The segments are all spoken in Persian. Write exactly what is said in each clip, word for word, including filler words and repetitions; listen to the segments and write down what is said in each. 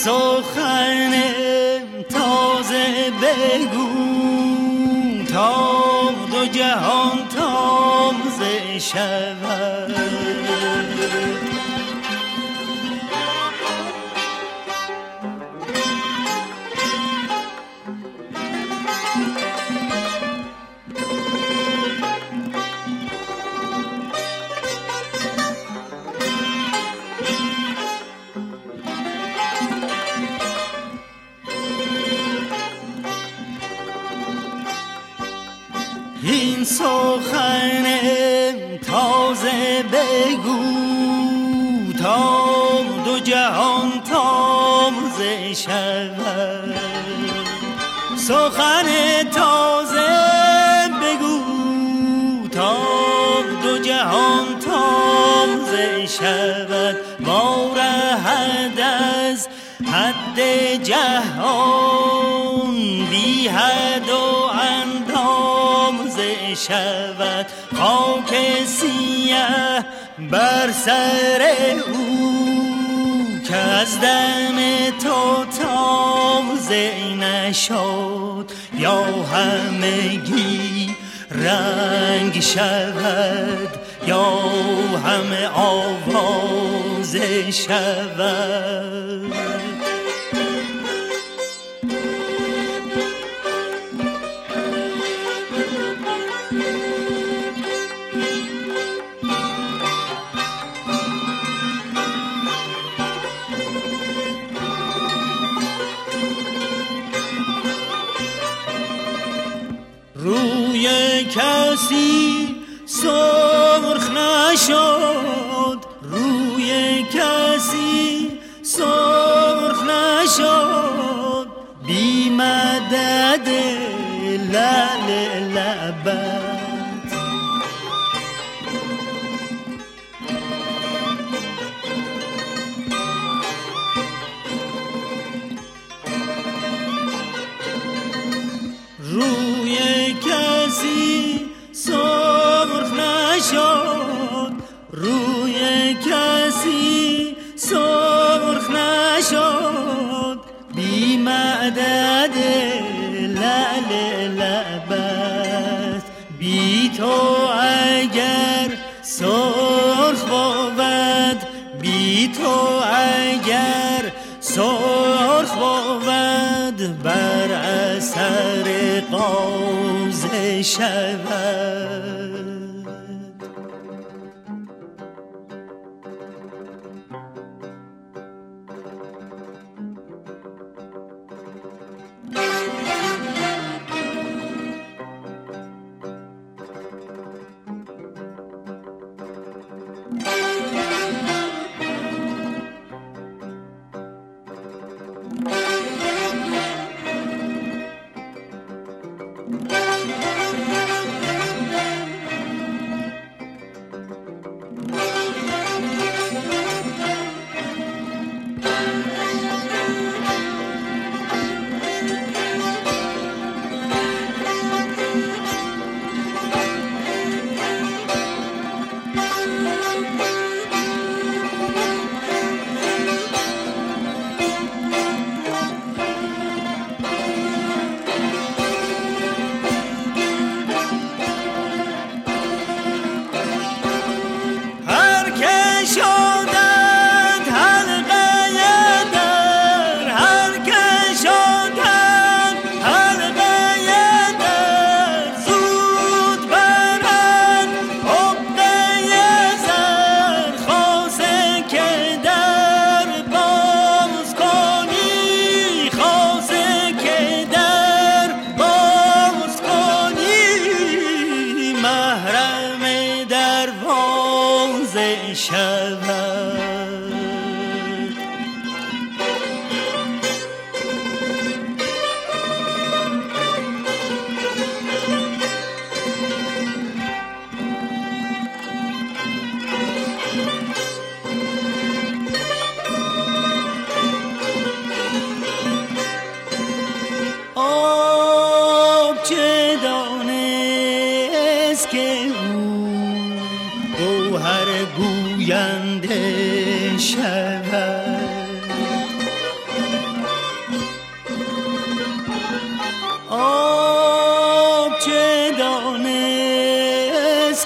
سخن تازه بگو تا دو جهان تازه شود. این سخن تازه بگو تا دو جهان تازه شود. سخن تازه بگو تا دو جهان تازه شود. وارهد از حد جهان بی حد و شود. خاک سیاه بر سر او که از دم تو تازه نشد، یا همگی رنگ شود یا همه آواز شود. روی کسی سرخ نشد، روی کسی سرخ نشد، بی مدد لعل لبت. روی کسی سرخ نشد، روی کسی سرخ نشد، بی مدد لعل لبت. بی تو اگر سرخ بود، بی تو اگر سرخ بود، بر اثر قاضی شود.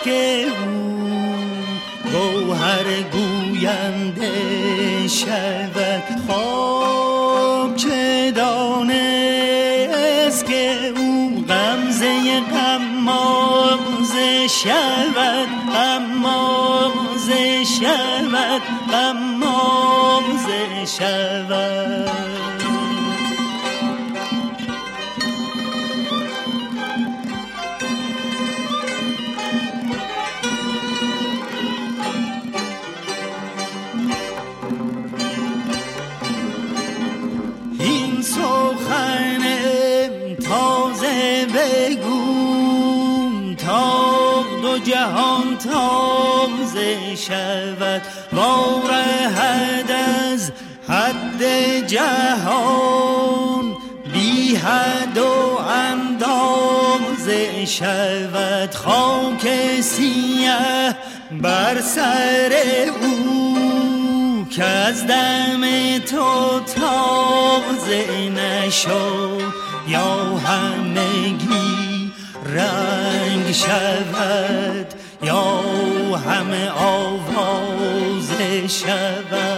که او گوهر گوینده شود. خواب چه دانست که او غمزه غمازه شود، غمازه شود، غمازه شود. جهان تازه شود، وارهد از حد جهان بی حد و اندازه شود. خاک سیه بر سر او که از دم تو تازه نشد، یا همگی رنگ شود یا همه آواز شود.